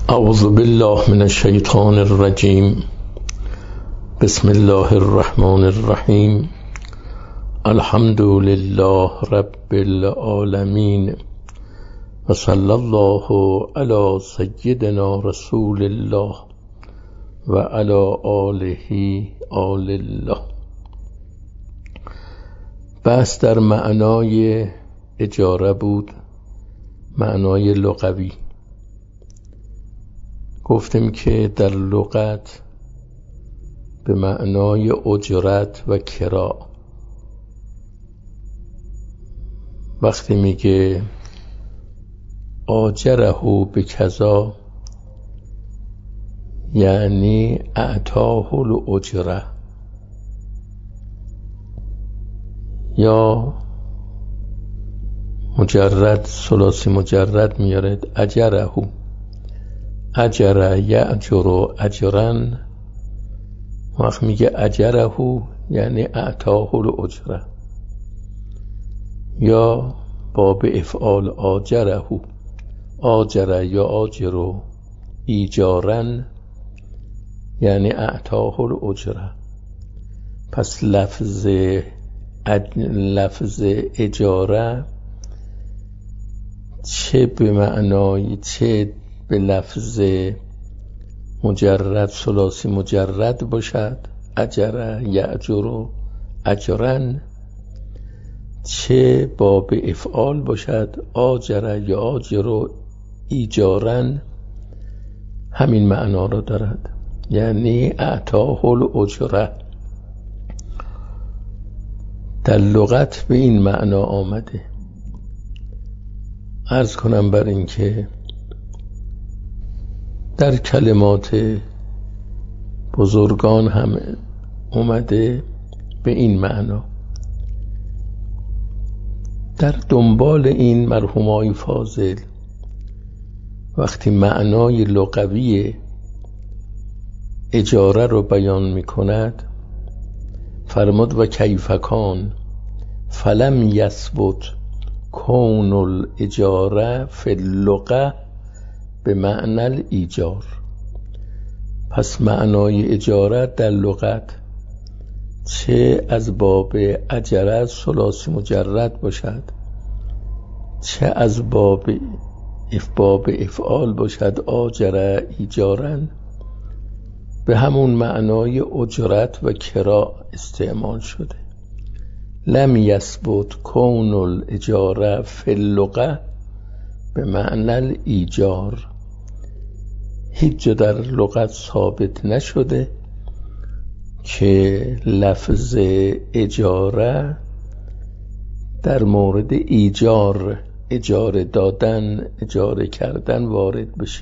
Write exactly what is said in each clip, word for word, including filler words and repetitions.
اعوذ بالله من الشیطان الرجیم. بسم الله الرحمن الرحیم. الحمد لله رب العالمین و صلی الله علی سیدنا رسول الله و علی آله آل الله. بحث در معنای اجاره بود، معنای لغوی. گفتیم که در لغت به معنای اجرت و کرا، وقتی میگه آجره به کذا یعنی اعطاه الاجره، یا مجرد ثلاثی مجرد میارد اجره، اجره یأجر اجرن. وقت میگه اجره یعنی اعطاه الاجره، یا باب افعال آجره، آجره یا آجر ایجارن یعنی اعطاه الاجره. پس لفظ اج... لفظ اجاره چه به معنای چه به لفظ مجرد ثلاثی مجرد باشد، اجره یأجر اجرن، چه باب افعال باشد، آجره یا آجر ایجارن، همین معنا را دارد، یعنی اعطاه الاجره. در لغت به این معنا آمده. عرض کنم بر این که در کلمات بزرگان هم اومده به این معنا. در دنبال این مرحومای فاضل وقتی معنای لغوی اجاره رو بیان می کند، فرمود و کیفکان فلم یثبت کون الاجاره فی اللغه به معنی الایجار. پس معنای اجاره در لغت چه از باب اجره ثلاثی مجرد باشد، چه از باب اف باب افعال باشد، آجره ایجارن، به همون معنای اجرت و کرا استعمال شده. لم یثبت کون الاجاره فی اللغه به معنی الایجار. هیچ جا در لغت ثابت نشده که لفظ اجاره در مورد ایجار، اجاره دادن، اجاره کردن وارد بشه.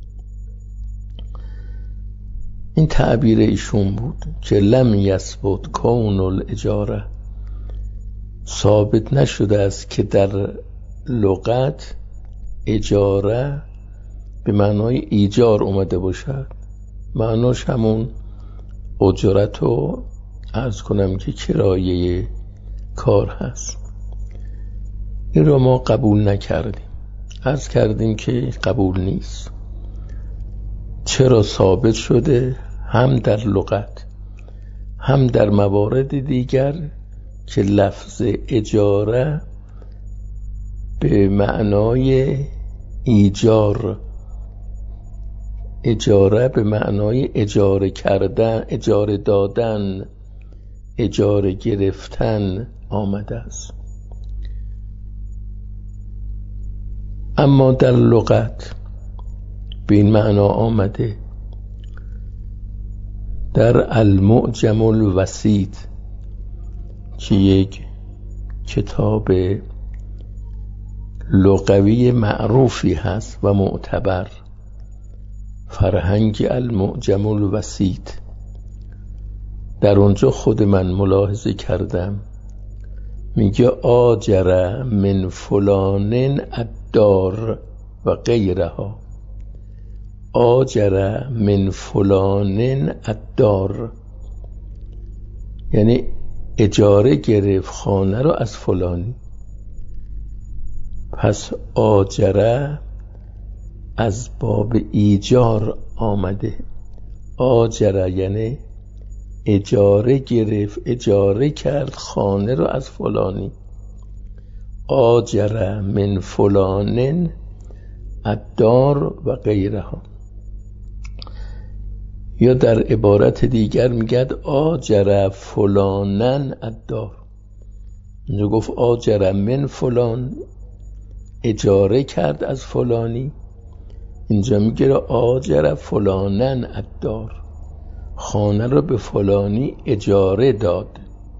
این تعبیر ایشون بود که لم یثبت کون الاجاره، ثابت نشده است که در لغت اجاره به معنای ایجار اومده باشد. معناش همون اجرت رو عرض کنم که کرایه کار هست. این رو ما قبول نکردیم، عرض کردیم که قبول نیست. چرا ثابت شده هم در لغت هم در موارد دیگر که لفظ اجاره به معنای ایجار، اجاره به معنای اجاره کردن، اجاره دادن، اجاره گرفتن آمده است. اما در لغت به این معنا آمده. در المعجم الوسیط که یک کتاب لغوی معروفی هست و معتبر، فرهنگ المعجم الوسیط، در اونجا خود من ملاحظه کردم میگه آجره من فلانن الدار و غیرها، آجره من فلانن الدار یعنی اجاره گرفت خانه رو از فلانی. پس آجره از باب ایجار آمده. آجر یعنی اجاره گرفت، اجاره کرد خانه رو از فلانی. آجر من فلانن الدار و غیرها. یا در عبارت دیگر میگد آجر فلانن الدار. اینجا گفت آجر من فلان، اجاره کرد از فلانی. اینجا میگه آجر فلانن الدار، خانه رو به فلانی اجاره داد.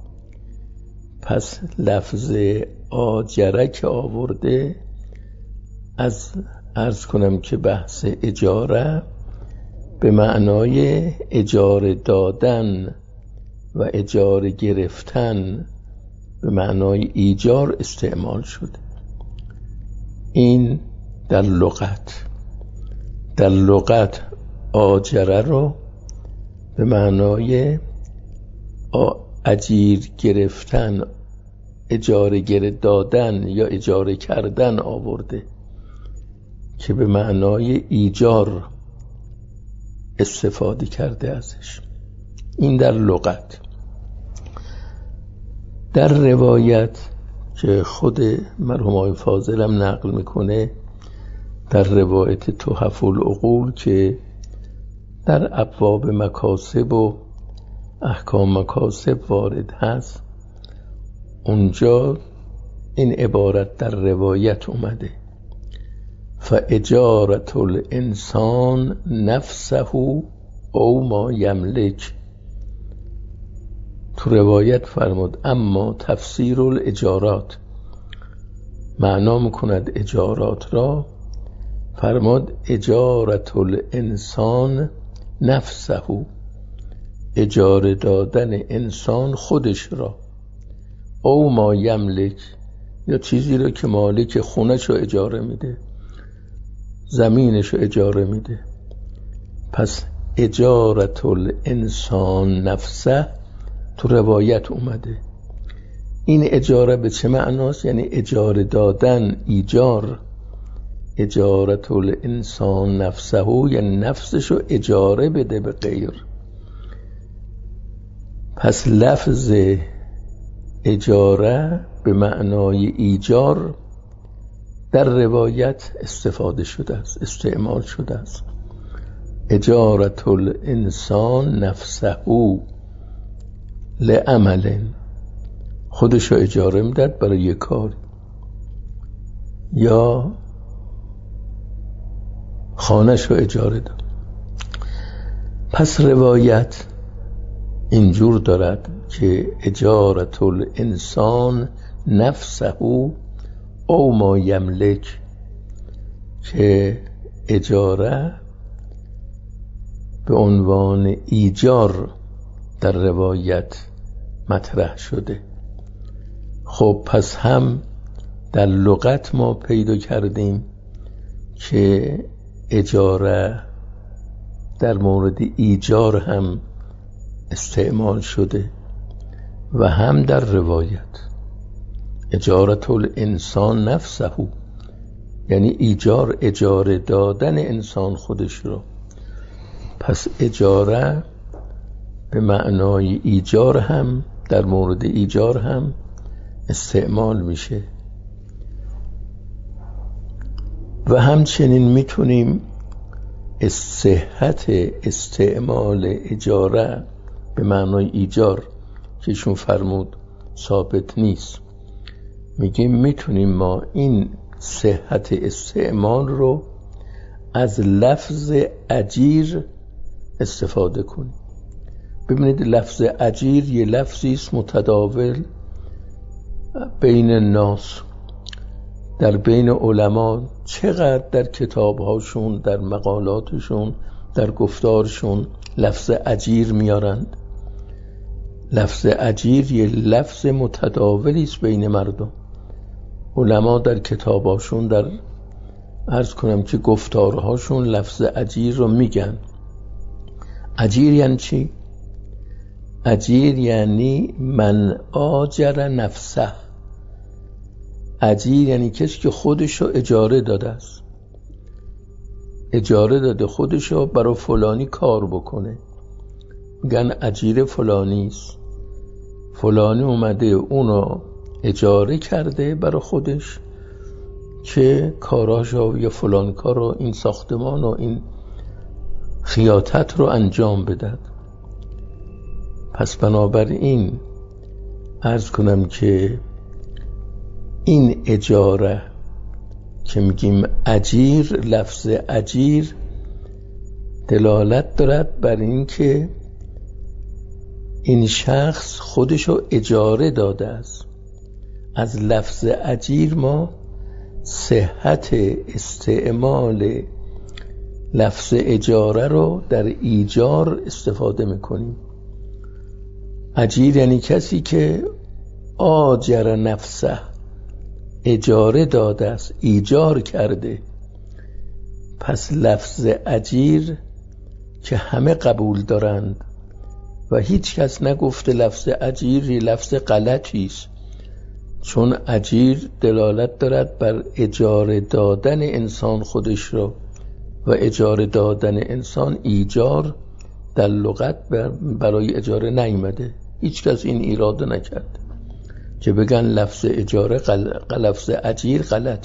پس لفظ آجره که آورده، از عرض کنم که بحث اجاره به معنای اجاره دادن و اجاره گرفتن به معنای ایجار استعمال شده. این در لغت. در لغت آجره رو به معنای اجیر گرفتن، اجاره گره دادن یا اجاره کردن آورده که به معنای ایجار استفاده کرده ازش. این در لغت. در روایت که خود مرحوم آقای فاضلم نقل میکنه، در روایت تحف العقول که در ابواب مکاسب و احکام مکاسب وارد هست، اونجا این عبارت در روایت اومده: فاجارة الانسان نفسه او ما یملک. تو روایت فرمود اما تفسیر الاجارات، معنا میکند اجارات را، فرمود اجارة الانسان نفسه، اجاره دادن انسان خودش را، او ما یملک، یا چیزی را که مالک خونش رو اجاره میده، زمینش رو اجاره میده. پس اجارة الانسان نفسه تو روایت اومده. این اجاره به چه معناست؟ یعنی اجاره دادن، ایجار. اجارة الانسان نفسه یعنی نفسش رو اجاره بده به غیر. پس لفظ اجاره به معنای ایجار در روایت استفاده شده است، استعمال شده است. اجارة الانسان نفسه لعمل، خودشو اجاره میداد برای یک کار، یا خانه‌شو اجاره داد. پس روایت اینجور دارد که اجارة الانسان نفسه او ما یملک، که اجاره به عنوان ایجار در روایت مطرح شده. خب پس هم در لغت ما پیدا کردیم که اجاره در مورد ایجار هم استعمال شده و هم در روایت. اجارة الانسان نفسه یعنی ایجار، اجاره دادن انسان خودش رو. پس اجاره به معنای ایجار هم در مورد ایجار هم استعمال میشه. و همچنین میتونیم صحت استعمال اجاره به معنای ایجار که ایشون فرمود ثابت نیست، میگیم میتونیم ما این صحت استعمال رو از لفظ اجیر استفاده کنیم. ببینید لفظ اجیر یه لفظی است متداول بین الناس، در بین علما چقدر در کتابهاشون، در مقالاتشون، در گفتارشون لفظ اجیر میارند. لفظ اجیر یه لفظ متداولی است بین مردم. علما در کتابهاشون، در عرض کنم که گفتارهاشون لفظ اجیر رو میگن. اجیر یعنی چی؟ اجیر یعنی من آجر نفسه. اجیر یعنی کسی که خودش رو اجاره داده است. اجاره داده خودشو برای فلانی کار بکنه، میگن اجیر فلانیست. فلانی اومده اونو اجاره کرده برای خودش که کاراشو یا فلان کارو، این ساختمان و این خیاطت رو انجام بدهد. پس بنابراین عرض کنم که این اجاره که میگیم اجیر، لفظ اجیر دلالت دارد بر این که این شخص خودشو اجاره داده است. از لفظ اجیر ما صحت استعمال لفظ اجاره رو در ایجار استفاده میکنیم. اجیر یعنی کسی که آجر نفسه، اجاره داده است، ایجار کرده. پس لفظ اجیر که همه قبول دارند و هیچ کس نگفته لفظ اجیر لفظ غلطی است، چون اجیر دلالت دارد بر اجاره دادن انسان خودش رو و اجاره دادن انسان ایجار در لغت برای اجاره نیامده. هیچ کس این ایراد نکرد که بگن لفظ اجاره غل... لفظ اجیر غلط.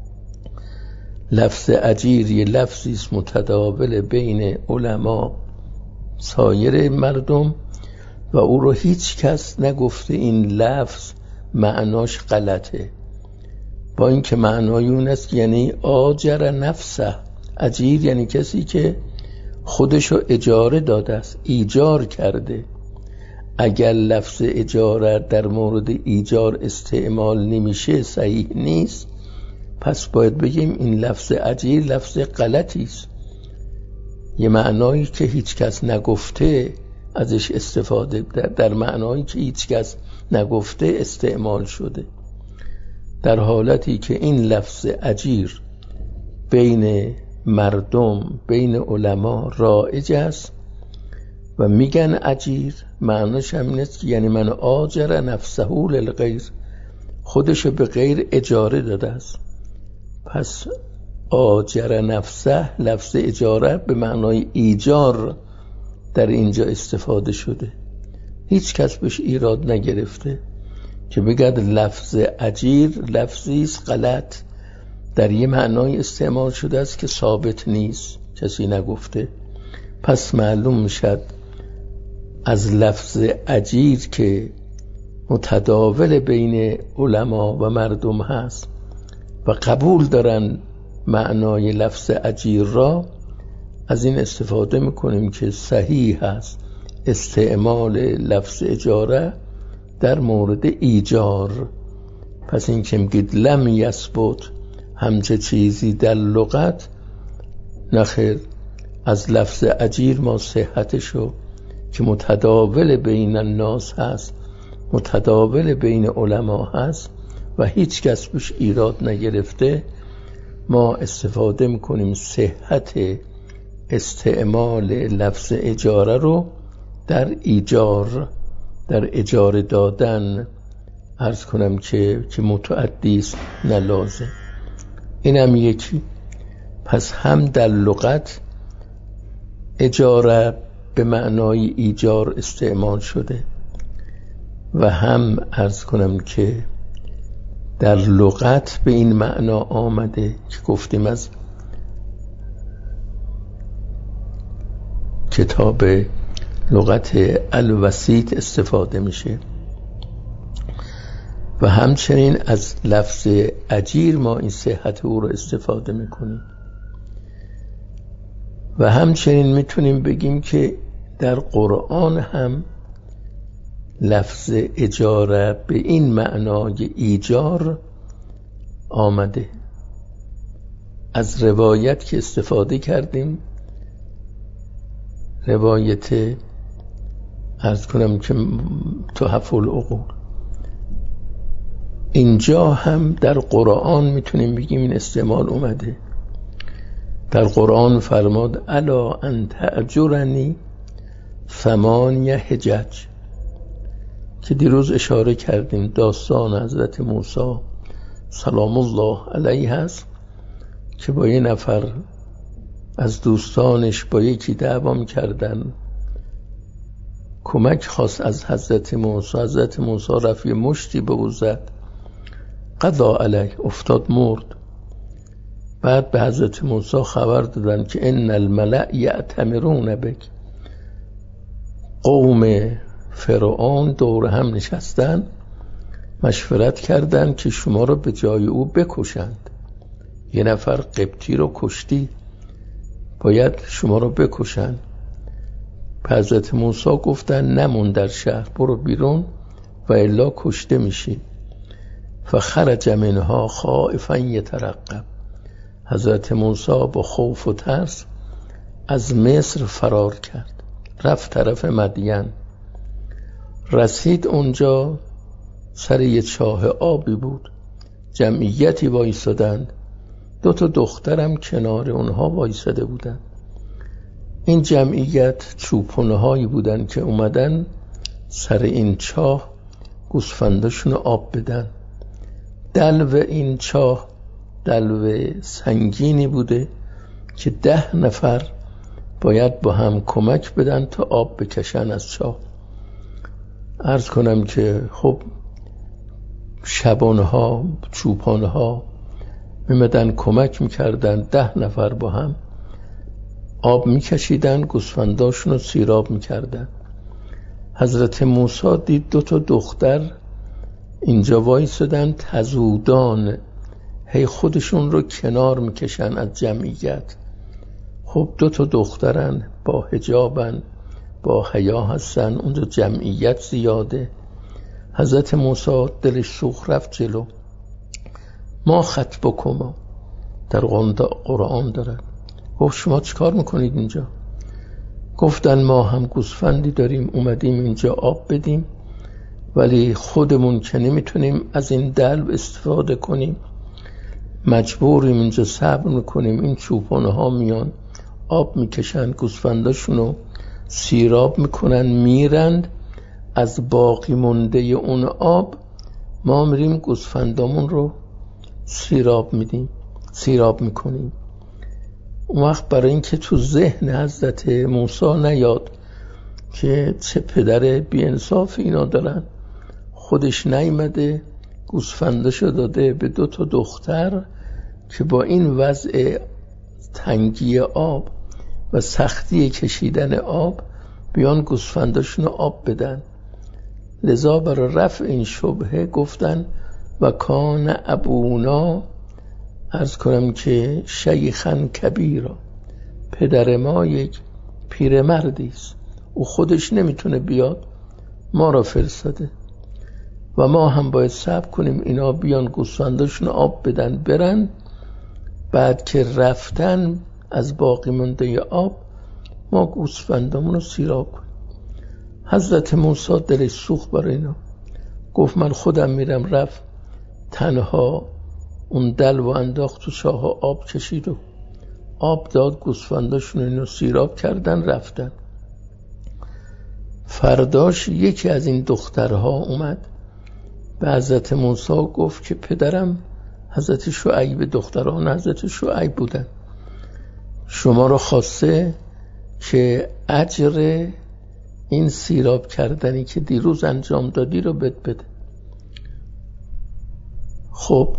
لفظ اجیر یه لفظی است متداول بین علما سایر مردم و او رو هیچ کس نگفته این لفظ معناش غلطه، با اینکه معنای اون است یعنی آجر نفسه. اجیر یعنی کسی که خودشو اجاره داده است، ایجار کرده. اگر لفظ اجاره در مورد ایجار استعمال نمیشه، صحیح نیست، پس باید بگیم این لفظ اجیر لفظ غلطی است، یه معنایی که هیچ کس نگفته ازش استفاده، در معنایی که هیچ کس نگفته استعمال شده. در حالتی که این لفظ اجیر بین مردم، بین علما رایج است و میگن اجیر، معناش هم نیست یعنی من آجر نفسه للغیر، خودشو به غیر اجاره داده است. پس آجر نفسه لفظ اجاره به معنای ایجار در اینجا استفاده شده. هیچ کس بهش ایراد نگرفته که بگد لفظ اجیر لفظی است غلط، در یه معنای استعمال شده است که ثابت نیست، کسی نگفته. پس معلوم میشد از لفظ اجیر که متداول بین علما و مردم هست و قبول دارن معنای لفظ اجیر را، از این استفاده میکنیم که صحیح هست استعمال لفظ اجاره در مورد ایجار. پس این که میگید لم یثبت همچه چیزی در لغت، نخیر، از لفظ اجیر ما صحتشو که متداول بین الناس هست، متداول عین علما هست و هیچ کس بهش ایراد نگرفته، ما استفاده میکنیم صحت استعمال لفظ اجاره رو در ایجار، در اجاره دادن عرض کنم که که متعدی است نه لازم. اینم یکی. پس هم در لغت اجاره به معنای ایجار استعمال شده و هم عرض کنم که در لغت به این معنا آمده که گفتیم از کتاب لغت الوسیط استفاده میشه و همچنین از لفظ اجیر ما این صحت او رو استفاده میکنیم و همچنین میتونیم بگیم که در قرآن هم لفظ اجاره به این معنای ایجار آمده. از روایت که استفاده کردیم، روایت عرض کنم که تحف العقول، اینجا هم در قرآن میتونیم بگیم این استعمال اومده. در قرآن فرماد الا ان تأجرنی ثمانیه حجج، که دیروز اشاره کردیم داستان حضرت موسی سلام الله علیه هست که با یه نفر از دوستانش با یکی دعوا کردن، کمک خواست از حضرت موسی. حضرت موسی رفت یه مشتی به او زد، قضا علیه، افتاد مرد. بعد به حضرت موسی خبر دادن که ان الملأ یأتمرون بک، قوم فرعون دور هم نشستن مشورت کردن که شما رو به جای او بکشند. یه نفر قبطی رو کشتی، باید شما رو بکشند. حضرت موسی گفتن نمون در شهر، برو بیرون و الا کشته میشی. فخرج منها خائفا یترقب، حضرت موسی با خوف و ترس از مصر فرار کرد، رفت طرف مدین. رسید اونجا، سر یه چاه آبی بود، جمعیتی وایسادند، دو تا دخترم کنار اونها وایساده بودند. این جمعیت چوپونه هایی بودن که اومدن سر این چاه گوسفنداشون آب بدن. دلو این چاه دلو سنگینی بوده که ده نفر باید با هم کمک بدن تا آب بکشن از چاه. عرض کنم که خب شبانها چوپانها میمدن کمک میکردن، ده نفر با هم آب میکشیدن، گوسفنداشون رو سیراب میکردن. حضرت موسی دید دو تا دختر اینجا وایسادن تزودان، هی خودشون رو کنار میکشن از جمعیت. خب دو تا دخترن، با حجابن، با حیا هستن، اونجا جمعیت زیاده. حضرت موسی دلش سوخت، رفت جلو. ما خطبکما در قرآن دارد، گفت شما چیکار میکنید اینجا؟ گفتن ما هم گوسفندی داریم، اومدیم اینجا آب بدیم، ولی خودمون که نمیتونیم از این دلو استفاده کنیم، مجبوریم اینجا صبر میکنیم. این چوپانه ها میان آب میکشن، گوسفنداشونو سیراب میکنن، میرند. از باقی مونده اون آب ما میریم گوسفندامون رو سیراب میدیم، سیراب میکنیم. اون وقت برای اینکه تو ذهن حضرت موسی نیاد که چه پدر بی‌انصاف اینا دارن، خودش نیامده گوسفنداشو داده به دو تا دختر که با این وضع تنگی آب و سختی کشیدن آب بیان گوسفنداشون آب بدن. لذا برای رفع این شبهه گفتن و کان ابونا، عرض کنم که شیخن کبیرا، پدر ما یک پیرمردی است، او خودش نمیتونه بیاد، ما را فرستاده و ما هم باید صبر کنیم اینا بیان گوسفنداشون آب بدن برن. بعد که رفتن از باقی مونده آب ما گوسفندامون رو سیراب کنیم. حضرت موسی دلش سوخت برای اینا، گفت من خودم میرم. رفت تنها اون دلو انداخت تو چاه، آب کشید و آب داد، گوسفنداشون اینو سیراب کردن رفتن. فرداش یکی از این دخترها اومد به حضرت موسی گفت که پدرم حضرت شعیب، دختران حضرت شعیب بودن، شما رو خواسته که اجر این سیراب کردنی که دیروز انجام دادی رو بد بده. خب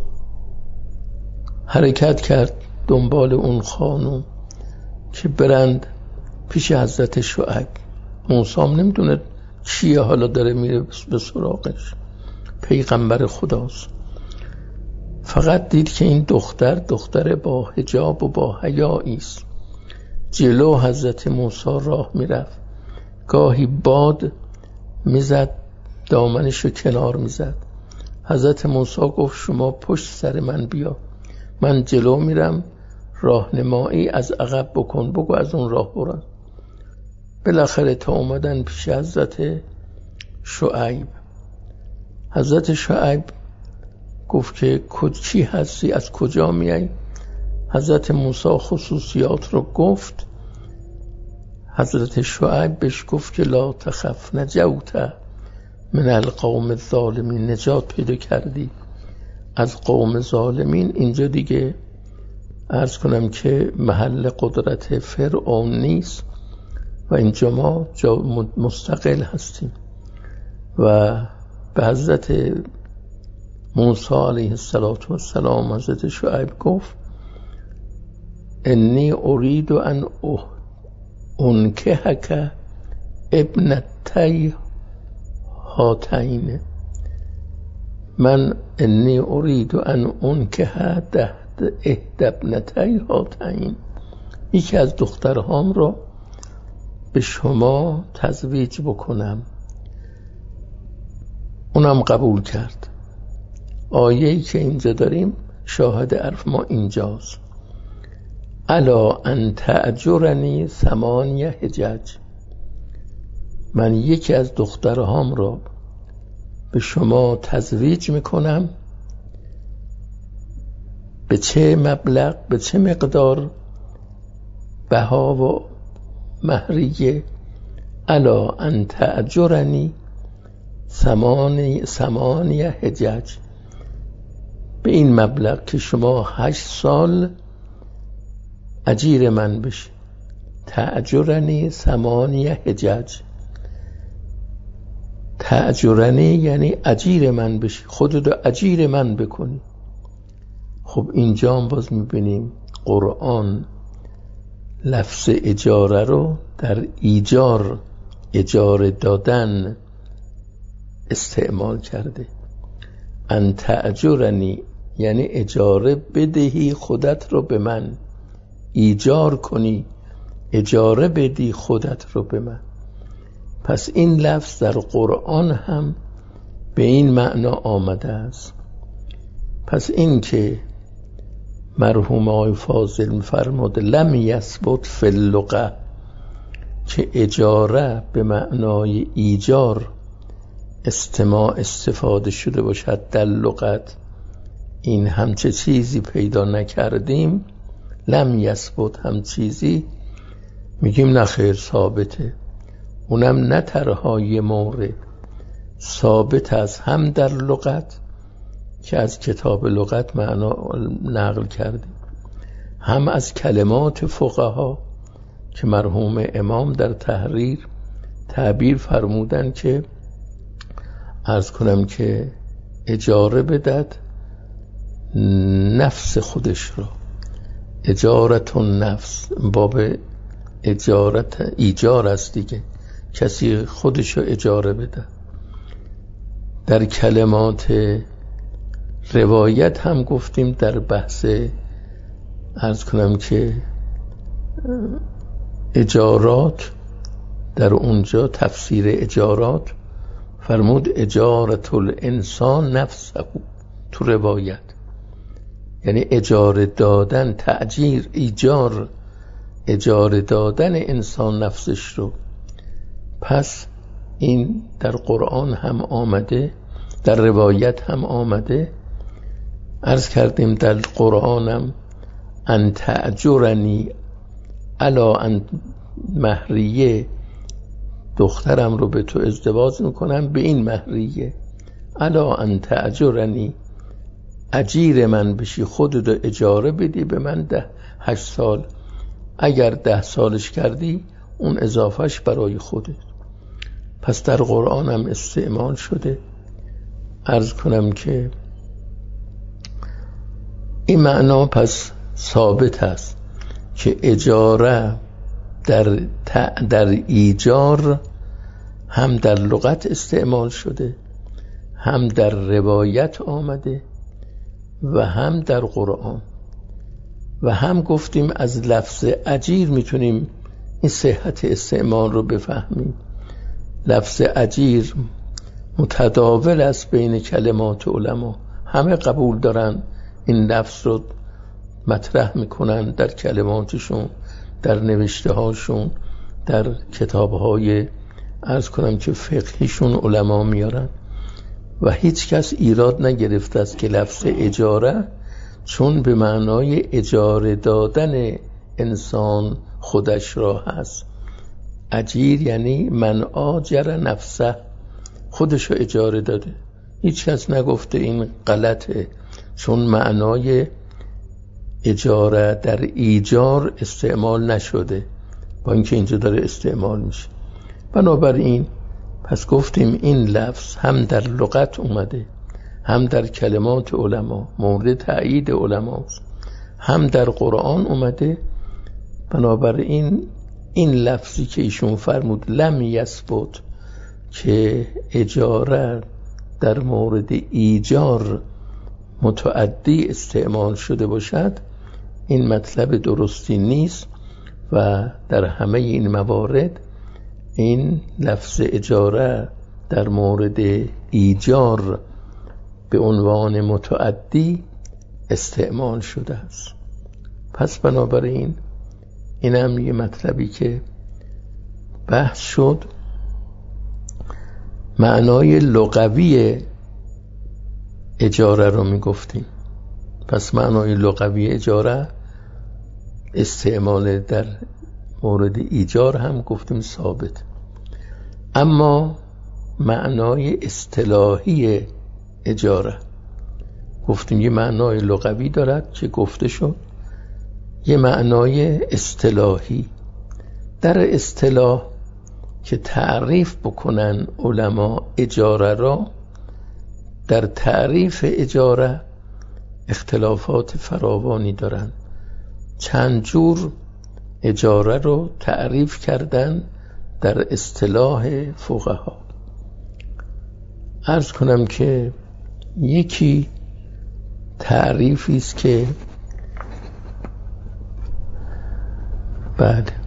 حرکت کرد دنبال اون خانم که برند پیش حضرت شعیب. موسی هم نمیدونه چیه، حالا داره میره به سراغش، پیغمبر خداست. فقط دید که این دختر دختر با حجاب و با حیایی است. جلو حضرت موسی راه میرفت، گاهی باد میزد دامنشو کنار میزد. حضرت موسی گفت شما پشت سر من بیا، من جلو میرم، راهنمایی از عقب بکن، بگو از اون راه برن. بالاخره تا اومدن پیش حضرت شعیب. حضرت شعیب گفت که چی هستی، از کجا میای؟ حضرت موسی خصوصیات رو گفت. حضرت شعیب بهش گفت که لا تخف نجوت من القوم الظالمین، نجات پیدا کردی از قوم ظالمین. اینجا دیگه عرض کنم که محل قدرت فرعون نیست و اینجا ما جا مستقل هستیم. و به حضرت موسی علیه السلام حضرت شعیب گفت انی ارید ان انکحک ابنتی هاتین، من انی ارید ان انکح احد ابنتی هاتین، یکی از دخترهام را به شما تزویج بکنم. اونم قبول کرد. آیه‌ای که اینجا داریم شاهد حرف ما اینجاست. الا ان تأجرنی ثمانیه حجج، من یکی از دخترهام را به شما تزویج میکنم. به چه مبلغ، به چه مقدار بها و مهریه؟ الا ان تأجرنی ثمانی ثمانیه حجج، به این مبلغ که شما هشت سال اجیر من بشی. تأجرنی ثمانیه حجج، تأجرنی یعنی اجیر من بشی، خودتو اجیر من بکنی. خب اینجا هم باز میبینیم قرآن لفظ اجاره رو در ایجار، اجاره دادن استعمال کرده. ان تأجرنی یعنی اجاره بدهی خودت رو به من، ایجار کنی، اجاره بدی خودت رو به من. پس این لفظ در قرآن هم به این معنا آمده است. پس این که مرحوم آقای فاضل می‌فرمود لم یثبت فی اللغة، که اجاره به معنای ایجار استماع استفاده شده باشد در لغت، این همچه چیزی پیدا نکردیم. لم یثبت هم چیزی میگیم نخیر ثابته، اونم نه ترهای مورد، ثابت است هم در لغت که از کتاب لغت معنا نقل کردیم، هم از کلمات فقها که مرحوم امام در تحریر تعبیر فرمودن که عرض کنم که اجاره بدد نفس خودش را، اجارت نفس، باب اجارت ایجار است دیگه، کسی خودش رو اجاره بده. در کلمات روایت هم گفتیم در بحث عرض کنم که اجارات، در اونجا تفسیر اجارات فرمود اجارت الانسان نفسه، تو روایت یعنی اجاره دادن، تأجیر، ایجار، اجاره دادن انسان نفسش رو. پس این در قرآن هم آمده، در روایت هم آمده. عرض کردیم در قرآنم ان تأجرنی الا ان مهریه، دخترم رو به تو ازدواج میکنم به این مهریه. الا ان تأجرنی، اجیر من بشی، خودت اجاره بدی به من ده هشت سال، اگر ده سالش کردی اون اضافهش برای خودت. پس در قرآن هم استعمال شده. عرض کنم که این معنا پس ثابت است که اجاره در, در ایجار هم در لغت استعمال شده، هم در روایت آمده و هم در قرآن. و هم گفتیم از لفظ اجیر میتونیم این صحت استعمال رو بفهمیم. لفظ اجیر متداول است بین کلمات علما، همه قبول دارن این لفظ رو مطرح میکنن در کلماتشون، در نوشته هاشون، در کتاب های عرض کنم که فقهیشون علما میارن و هیچ کس ایراد نگرفته است که لفظ اجاره چون به معنای اجاره دادن انسان خودش را هست. اجیر یعنی من آجر نفسه، خودش رو اجاره داده. هیچ کس نگفته این غلطه، چون معنای اجاره در ایجار استعمال نشده، با اینکه اینجا داره استعمال میشه. بنابراین پس گفتیم این لفظ هم در لغت اومده، هم در کلمات علما مورد تأیید علماست، هم در قرآن اومده. بنابراین این لفظی که ایشون فرمود لم یثبت که اجاره در مورد ایجار متعدی استعمال شده باشد، این مطلب درستی نیست و در همه این موارد این لفظ اجاره در مورد ایجار به عنوان متعدی استعمال شده است. پس بنابراین این هم یه مطلبی که بحث شد. معنای لغوی اجاره رو می گفتیم. پس معنای لغوی اجاره استعمال در مورد ایجار هم گفتیم ثابت. اما معنای اصطلاحی اجاره گفتیم یه معنای لغوی دارد که گفته شد، یه معنای اصطلاحی. در اصطلاح که تعریف بکنن علما اجاره را، در تعریف اجاره اختلافات فراوانی دارن. چند جور اجاره رو تعریف کردن در اصطلاح فقها. عرض کنم که یکی تعریفی است که بعد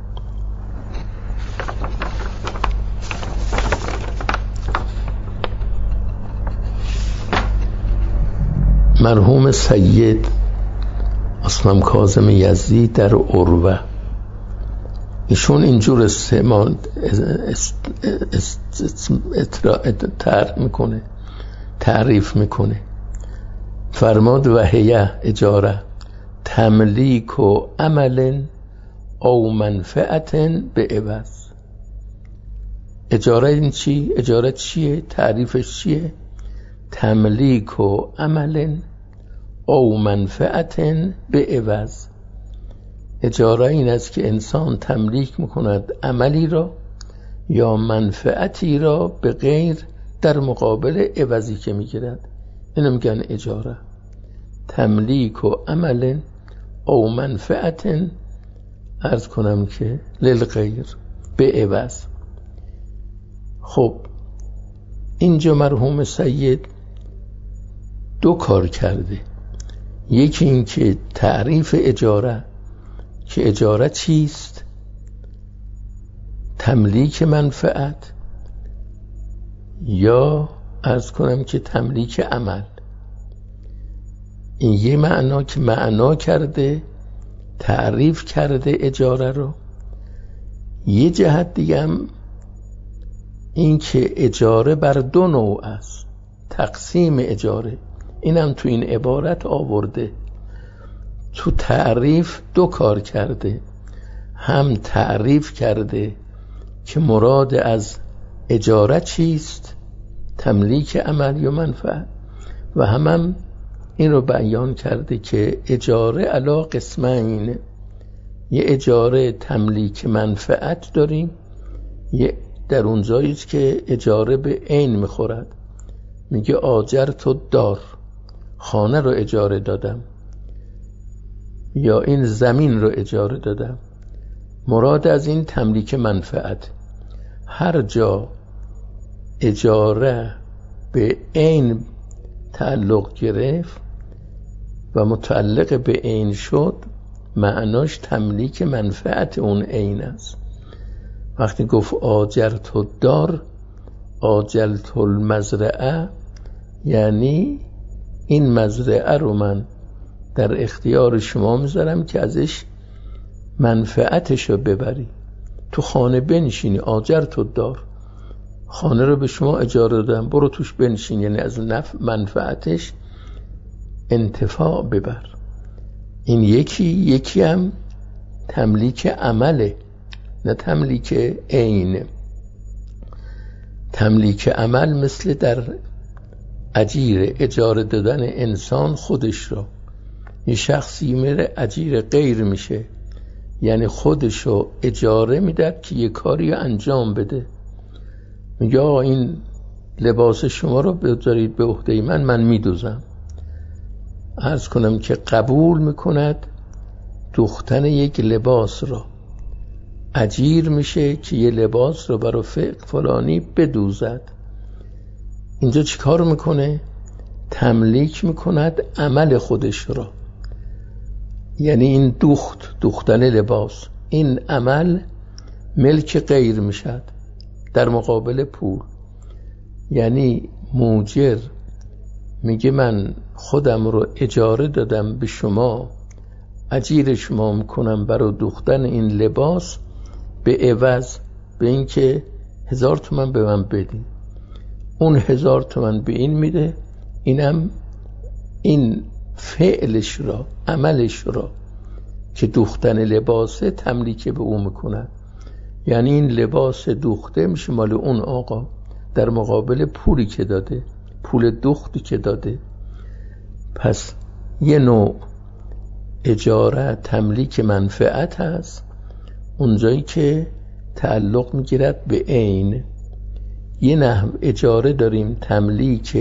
مرحوم سید اسلام کاظم یزدی در عروه ایشون اینجور استعمال تعریف میکنه تعریف میکنه فرماد وهیه اجاره تملیک و عمل او منفعت به عوض. اجاره این چی؟ اجاره چیه؟ تعریفش چیه؟ تملیک و عمل او منفعت به عوض. اجاره این است که انسان تملیک میکند عملی را یا منفعتی را به غیر در مقابل عوضی که میگیرد. اینو میگن اجاره. تملیک و عمل او منفعت عرض کنم که للغیر به عوض. خب اینجا مرحوم سید دو کار کرده. یکی این که تعریف اجاره که اجاره چیست؟ تملیک منفعت یا عرض کنم که تملیک عمل. این یه معنا که معنا کرده، تعریف کرده اجاره رو. یه جهت دیگه هم این که اجاره بر دو نوع است، تقسیم اجاره. اینم تو این عبارت آورده. تو تعریف دو کار کرده، هم تعریف کرده که مراد از اجاره چیست، تملیک عمل یا منفعت، و هم, هم این رو بیان کرده که اجاره علا قسمین. یه اجاره تملیک منفعت داریم، یه در اون جاییست که اجاره به عین میخورد. میگه آجر تو دار، خانه رو اجاره دادم یا این زمین رو اجاره دادم. مراد از این تملیک منفعت. هر جا اجاره به عین تعلق گرفت و متعلق به عین شد، معناش تملیک منفعت اون عین است. وقتی گفت آجرت الدار، آجرت المزرعه، یعنی این مزرعه رو من در اختیار شما میذارم که ازش منفعتش رو ببری، تو خانه بنشینی. آجرت الدار، خانه رو به شما اجاره دادم، برو توش بنشین، یعنی از نفع منفعتش انتفاع ببر. این یکی یکی هم تملیک عمله، نه تملیک عین. تملیک عمل مثل در اجیر، اجاره دادن انسان خودش رو. یه شخصی میره اجیر غیر میشه، یعنی خودشو اجاره میده که یه کاری انجام بده. میگه آقا این لباس شما رو بذارید به عهده من، من میدوزم. عرض کنم که قبول میکند دوختن یک لباس رو، اجیر میشه که یه لباس رو برای فلانی بدوزد. اینجا چی کار میکنه؟ تملیک میکند عمل خودش رو، یعنی این دوخت دوختن لباس، این عمل ملک غیر میشد در مقابل پول. یعنی موجر میگه من خودم رو اجاره دادم به شما، اجیر شما میکنم برای دوختن این لباس، به عوض به این که هزار تومن به من بدین. اون هزار تومن به این میده، اینم این فعلش را، عملش را که دوختن لباسه تملیک به اون میکنن. یعنی این لباس دوخته میشه مال اون آقا در مقابل پولی که داده، پول دوختی که داده. پس یه نوع اجاره تملیک منفعت هست، اونجایی که تعلق میگیرد به عین. یه نحو اجاره داریم تملیک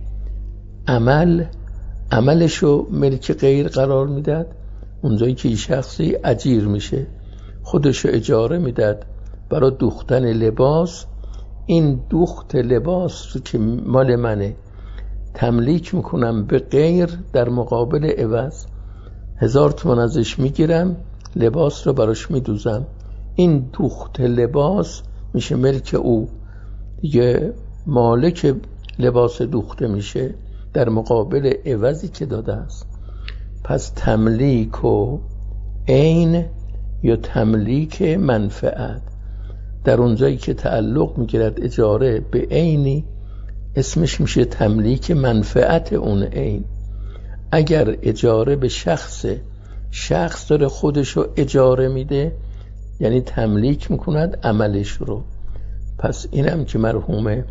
عمل، عملشو ملک غیر قرار میداد، اونجایی که این شخصی اجیر میشه، خودشو اجاره میداد برای دوختن لباس. این دوخت لباس رو که مال منه تملیک میکنم به غیر در مقابل عوض، هزار تومان ازش میگیرم، لباس رو براش میدوزم. این دوخت لباس میشه ملک او، دیگه مالک لباس دوخته میشه در مقابل عوضی که داده است. پس تملیک و عین یا تملیک منفعت در اونجایی که تعلق میگیرد اجاره به عینی، اسمش میشه تملیک منفعت اون عین. اگر اجاره به شخص، شخص داره خودشو اجاره میده، یعنی تملیک میکند عملش رو. پس اینم که مرحوم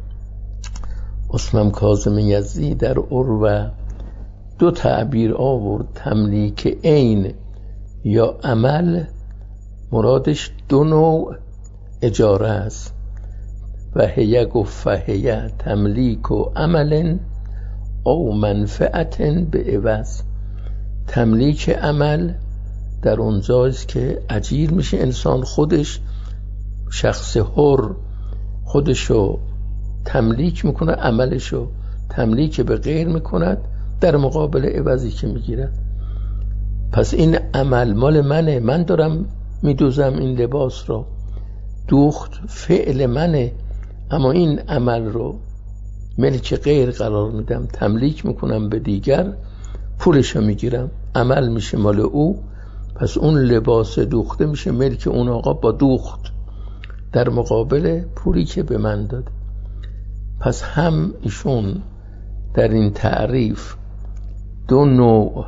عثمان کاظم یزدی در عروة دو تعبیر آورد، تملیک عین یا عمل، مرادش دو نوع اجاره است. و هیه گفت فهیه تملیک و عمل او منفعت به عوض. تملیک عمل در اونجاست که اجیر میشه انسان، خودش شخص حر خودشو تملیک میکنه، عملشو تملیک به غیر میکند در مقابل عوضی که میگیرد. پس این عمل مال منه، من دارم میدوزم این لباس رو، دوخت فعل منه، اما این عمل رو ملک غیر قرار میدم، تملیک میکنم به دیگر، پولشو میگیرم، عمل میشه مال او. پس اون لباس دوخته میشه ملک اون آقا با دوخت در مقابل پولی که به من داده. پس هم ایشون در این تعریف دو نوع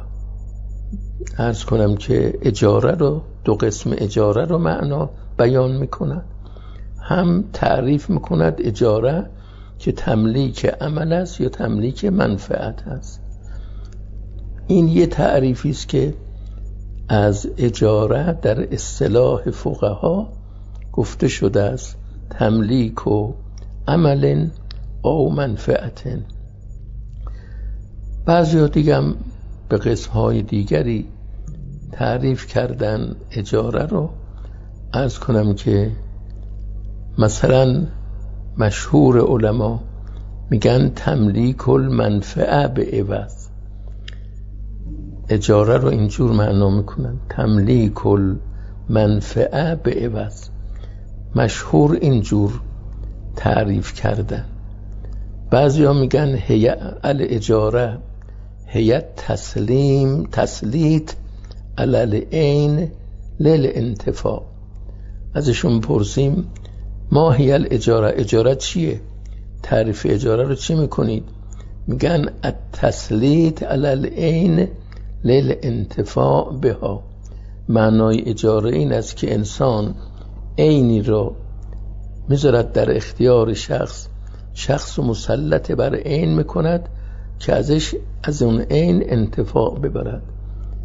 عرض کنم که اجاره رو، دو قسم اجاره رو معنا بیان میکند، هم تعریف میکند اجاره که تملیک عمل است یا تملیک منفعت است. این یه تعریفی است که از اجاره در اصطلاح فقها گفته شده است، تملیک و عمل او منفعت. بعضی ها دیگه هم به قسمهای دیگری تعریف کردن اجاره رو. عرض کنم که مثلا مشهور علما میگن تملیک المنفعه به عوض. اجاره رو اینجور معنا میکنن، تملیک المنفعه به عوض. مشهور اینجور تعریف کردن. بعضی ها میگن هی الاجاره هی تسلیم تسلیط علی عین للانتفاع. ازشون پرسیم ما هی الاجاره، اجاره چیه؟ تعریف اجاره رو چی میکنید؟ میگن التسلیط علی العین للانتفاع بها. معنای اجاره این است که انسان عینی رو میذارد در اختیار شخص، شخص مسلط بر عین میکند که ازش از اون عین انتفاع ببرد.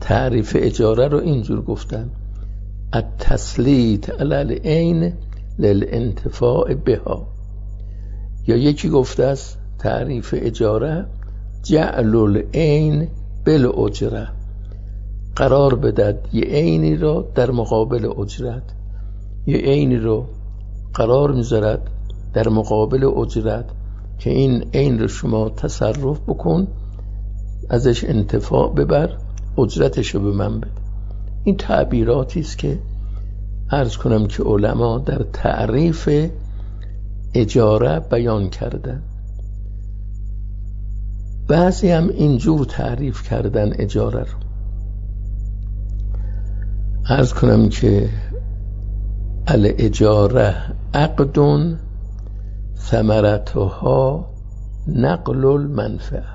تعریف اجاره رو اینجور گفتن: التسلیط علی العین للانتفاع بها. یا یکی گفته است تعریف اجاره جعل العین بالاجره، قرار بدهد یه عینی رو در مقابل اجرت، یه عینی رو قرار میذارد در مقابل اجرت که این عین رو شما تصرف بکن، ازش انتفاع ببر، اجرتش رو به من بده. این تعبیراتی است که عرض کنم که علما در تعریف اجاره بیان کردن. بعضی هم اینجور تعریف کردن اجاره رو. عرض کنم که الاجاره عقد ثمرتها نقل المنفعه.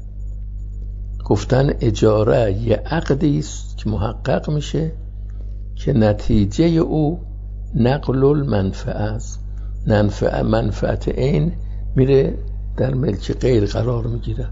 گفتن اجاره یه عقدی است که محقق میشه که نتیجه او نقل المنفعه است. منفعه منفعت عین میره در ملک غیر قرار میگیره،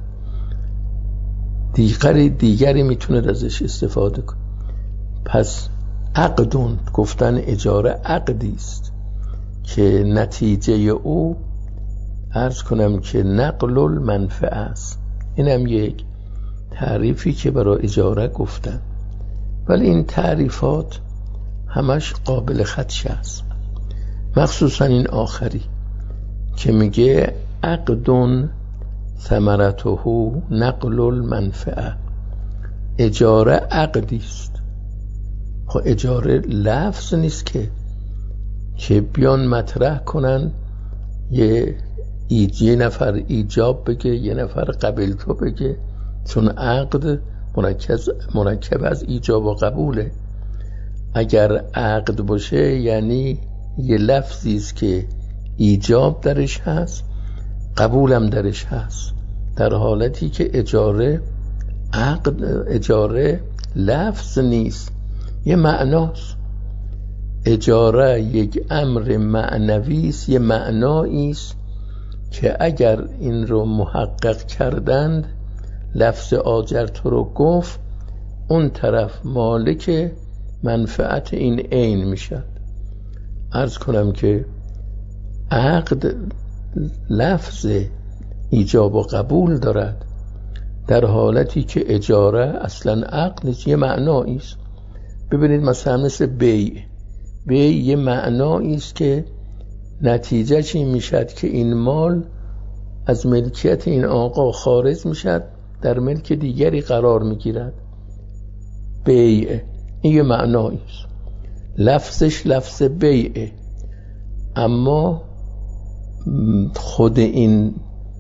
دیگری دیگری میتونه ازش استفاده کنه. پس عقدون، گفتن اجاره عقدی است که نتیجه او عرض کنم که نقل المنفعه است. اینم یک تعریفی که برای اجاره گفتن، ولی این تعریفات همش قابل خدشه است، مخصوصا این آخری که میگه عقدون ثمرته نقل المنفعه. اجاره عقدی است. خب اجاره لفظ نیست که که بیان مطرح کنن یه یه نفر ایجاب بگه یه نفر قبل تو بگه، چون عقد مرکب مرکب از ایجاب و قبوله. اگر عقد باشه یعنی یه لفظی است که ایجاب درش هست، قبولم درش هست، در حالتی که اجاره عقد اجاره لفظ نیست، یه معناست. اجاره یک امر معنوی است، یه معنایی است که اگر این رو محقق کردند، لفظ آجر تو رو گفت، اون طرف مالک منفعت این عین میشد. عرض کنم که عقد لفظ ایجاب و قبول دارد، در حالتی که اجاره اصلا عقد نیست، یه معنایی است. ببینید مثلا مثل بیع، بیع یه معنایی است که نتیجه چی میشد که این مال از ملکیت این آقا خارج میشد، در ملک دیگری قرار میگیرد. بیع این یه معنایی است، لفظش لفظ بیعه، اما خود این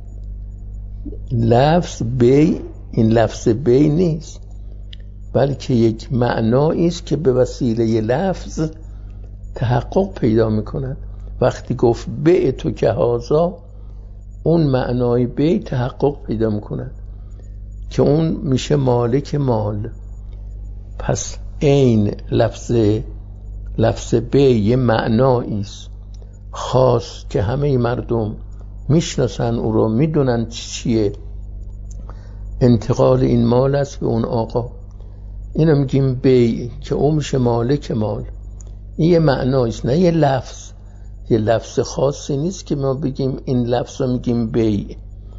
لفظ بیع این لفظ بیع نیست، بلکه یک معنایی است که به وسیله لفظ تحقق پیدا میکند. وقتی گفت بیع تو که هازا، اون معنای بیع تحقق پیدا میکند که اون میشه مالک مال. پس این لفظ لفظ بیع یه معنایی است خاص که همه مردم میشناسن، او رو میدونن چیه، انتقال این مال است به اون آقا. اینو میگیم بیع که اون میشه مالک مال. این یه معنایی است، نه یه لفظ. یه لفظ خاصی نیست که ما بگیم این لفظ رو میگیم بیع.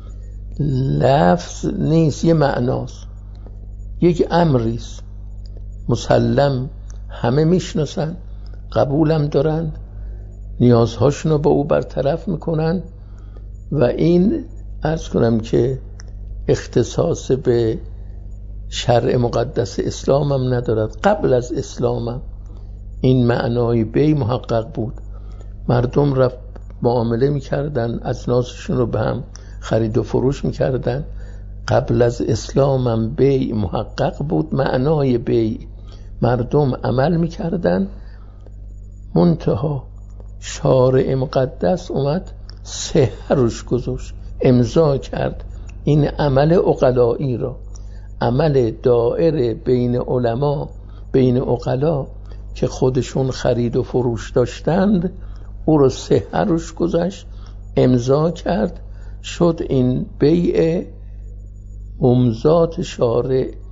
لفظ نیست، یه معناست، یک امری است مسلم، همه میشناسن، قبولم دارن، نیازهاشون رو با او برطرف میکنن. و این عرض کنم که اختصاص به شرع مقدس اسلام هم ندارد. قبل از اسلام هم این معنای بیع محقق بود، مردم رفت معامله میکردن، اجناسشون رو به هم خرید و فروش میکردن. قبل از اسلام هم بیع محقق بود، معنای بیع مردم عمل میکردن. منتها شارع مقدس اومد صحه روش گذاشت، امضا کرد این عمل عقلایی را، عمل دائره بین علما بین عقلا که خودشون خرید و فروش داشتند، او رو صحه روش گذاشت، امضا کرد، شد این بیع ممضات شارع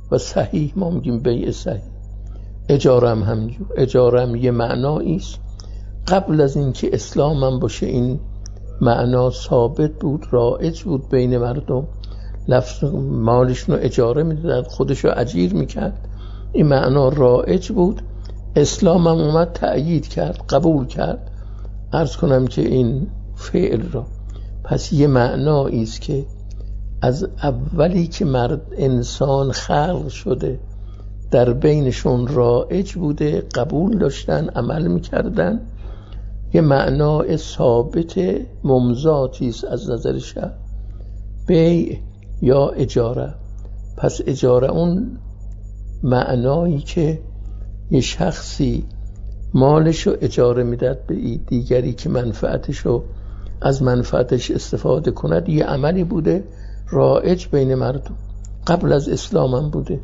و صحیح ما میگیم بیع صحیح. اجاره هم همینجور. اجاره هم یه معنایی است. قبل از اینکه اسلام هم باشه این معنا ثابت بود، رایج بود بین مردم. لفظ مالشون رو اجاره میدادن، خودش رو اجیر میکرد. این معنا رایج بود. اسلام هم اومد تأیید کرد، قبول کرد. عرض کنم که این فعل را، پس یه معنایی است که از اولی که مرد انسان خلق شده در بینشون رایج بوده، قبول داشتن، عمل میکردن. یه معنای ثابت ممزاتی است از نظر شرع، بیع یا اجاره. پس اجاره اون معنایی که یه شخصی مالشو اجاره میداد به دیگری که منفعتشو از منفعتش استفاده کند، یه عملی بوده رایج بین مردم، قبل از اسلام هم بوده.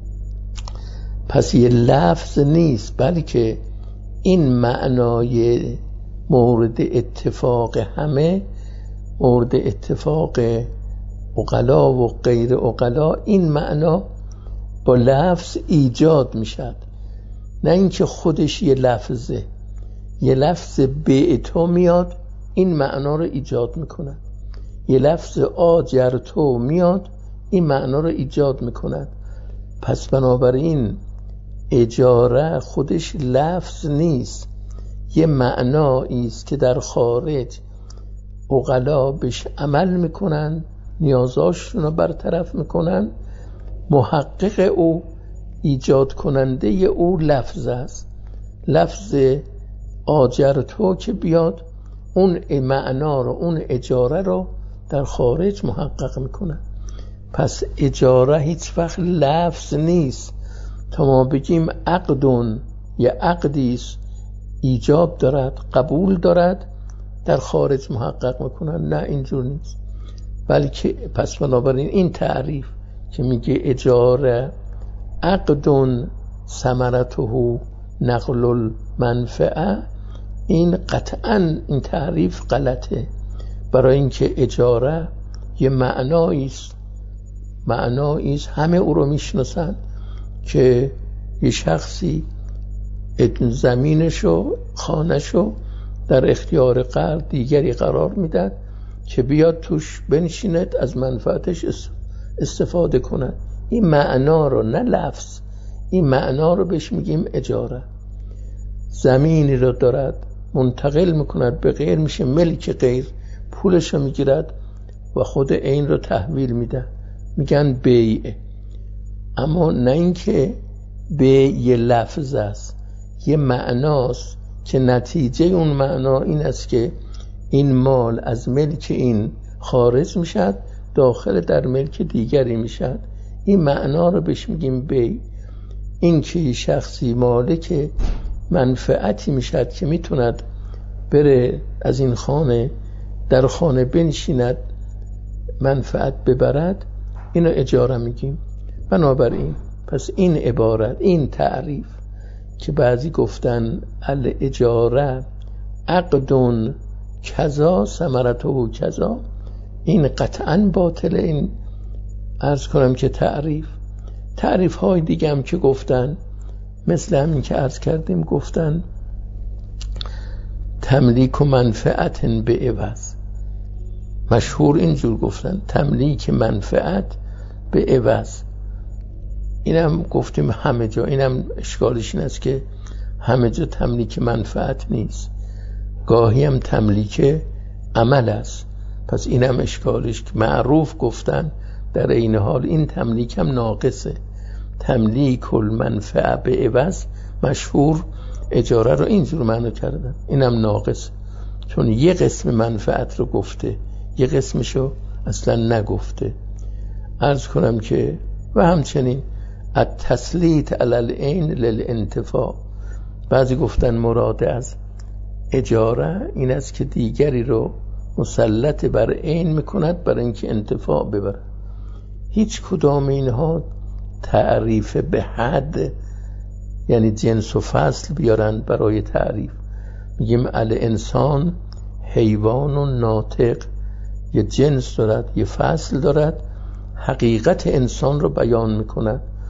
پس یه لفظ نیست، بلکه این معنای مورد اتفاق همه، مورد اتفاق عقلا و غیر عقلا، این معنا با لفظ ایجاد میشد. نه اینکه خودش یه لفظه، یه لفظ بعتو میاد این معنا رو ایجاد میکنه، یه لفظ آجرتو میاد این معنا رو ایجاد میکنه. پس بنابراین اجاره خودش لفظ نیست، یه معنایی است که در خارج عقلا بهش عمل میکنن، نیازاشون رو برطرف میکنن. محقق او، ایجاد کننده او لفظ است. لفظ آجرتو که بیاد اون معنا رو، اون اجاره رو در خارج محقق میکنن. پس اجاره هیچ وقت لفظ نیست تا ما بگیم عقدون، یه عقدیست ایجاب دارد، قبول دارد، در خارج محقق میکنن. نه، اینجور نیست. بلکه پس بنابراین این تعریف که میگه اجاره عقدون ثمرته نقل المنفعه، این قطعا این تعریف غلطه. برای اینکه اجاره یه معنایی است، معنایی است همه او رو میشناسن که یه شخصی زمینشو، خانهشو در اختیار غیر دیگری قرار میدن که بیاد توش بنشیند، از منفعتش استفاده کنند. این معنا رو، نه لفظ، این معنا رو بهش میگیم اجاره. زمینی رو دارد منتقل میکند به غیر، میشه ملک غیر، پولش رو میگیرد و خود این رو تحویل میده، میگن بیع. اما نه اینکه بیع یه لفظ است، یه معناست که نتیجه اون معنا این است که این مال از ملک این خارج میشد، داخل در ملک دیگری میشد. این معنا رو بهش میگیم بیع. این که شخصی مالک منفعتی میشد که میتوند بره از این خانه در خانه بنشیند، منفعت ببرد، اینو اجاره میگیم. بنابراین پس این عبارت، این تعریف که بعضی گفتن الاجاره عقدون کذا ثمرته کذا، این قطعا باطل. این عرض کنم که تعریف تعریف های دیگه هم که گفتن، مثل همین که عرض کردیم، گفتن تملیک و منفعت به عوض. مشهور اینجور گفتن، تملیک منفعت به عوض. اینم گفتیم همه جا، اینم اشکالش این است که همه جا تملیک منفعت نیست، گاهی هم تملیک عمل است. پس اینم اشکالش که معروف گفتن در این حال این تملیک هم ناقصه. تملیک المنفعه به عوض، مشهور اجاره رو اینجور معنی کردن، اینم ناقص، چون یه قسم منفعت رو گفته، یه قسمشو اصلا نگفته. عرض کنم که و همچنین التسلیط علی العین للانتفاع. بعضی گفتن مراد از اجاره این است که دیگری رو مسلط بر عین میکند برای اینکه انتفاع ببره. هیچ کدام اینها تعریف به حد، یعنی جنس و فصل بیارند برای تعریف. میگیم الانسان حیوان و ناطق، یه جنس دارد، یه فصل دارد، حقیقت انسان رو بیان میکند.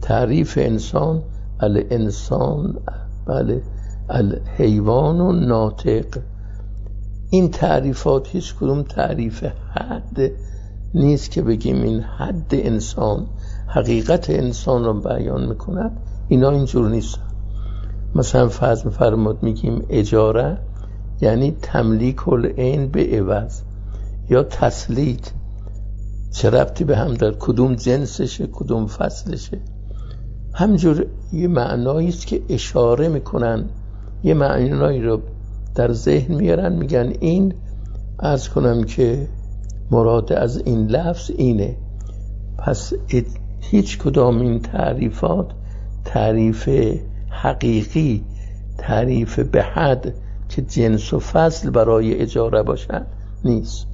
تعریف انسان الانسان، بله، الحیوان و ناطق. این تعریفات هیچ کدوم تعریف حد نیست که بگیم این حد انسان، حقیقت انسان رو بیان میکند. اینا اینجور نیست. مثلا فرض فرمود میگیم اجاره یعنی تملیک العین به عوض، یا تسلیط. چه ربطی به هم داره؟ کدوم جنسشه، کدوم فصلشه؟ همجور یه معنایی است که اشاره میکنن، یه معنایی رو در ذهن میارن، میگن این، عرض کنم که مراد از این لفظ اینه. پس هیچ کدام این تعریفات تعریف حقیقی، تعریف به حد که جنس و فصل برای اجاره باشن نیست.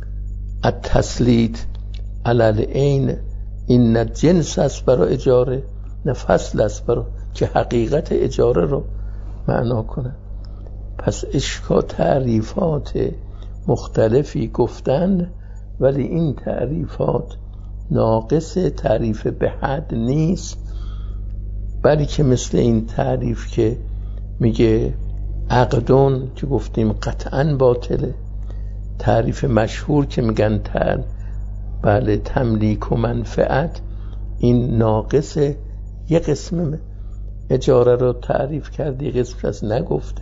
التسلیط علی العین، این نه جنس است برای اجاره نه فصل است برای که حقیقت اجاره رو معنا کنه. پس اشکا تعریفات مختلفی گفتن، ولی این تعریفات ناقص تعریف به حد نیست، بلکه مثل این تعریف که میگه عقدون که گفتیم قطعا باطله، تعریف مشهور که میگن تر بله تملیک و منفعت، این ناقص یه قسم اجاره رو تعریف کرده، یه قسمش از نگفته.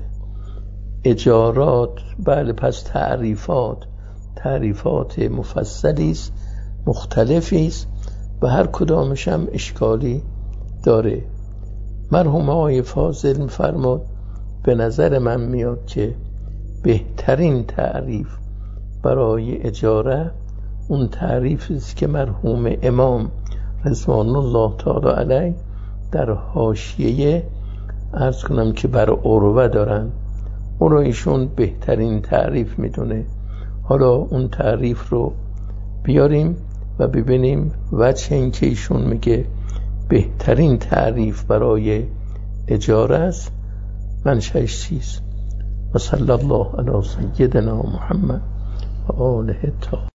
اجارات بله، پس تعریفات تعریفات مفصلی است، مختلفی است و هر کدامش هم اشکالی داره. مرحوم آقای فاضل می‌فرماد به نظر من میاد که بهترین تعریف برای اجاره اون تعریفی است که مرحوم امام رضوان الله تعالی علیه در حاشیه عرض کنم که بر عروه دارن، اون رو ایشون بهترین تعریف میدونه. حالا اون تعریف رو بیاریم و ببینیم وجه این که ایشون میگه بهترین تعریف برای اجاره است منشأش چیست. و صلی الله علی سیدنا محمد و آله الطاهرین.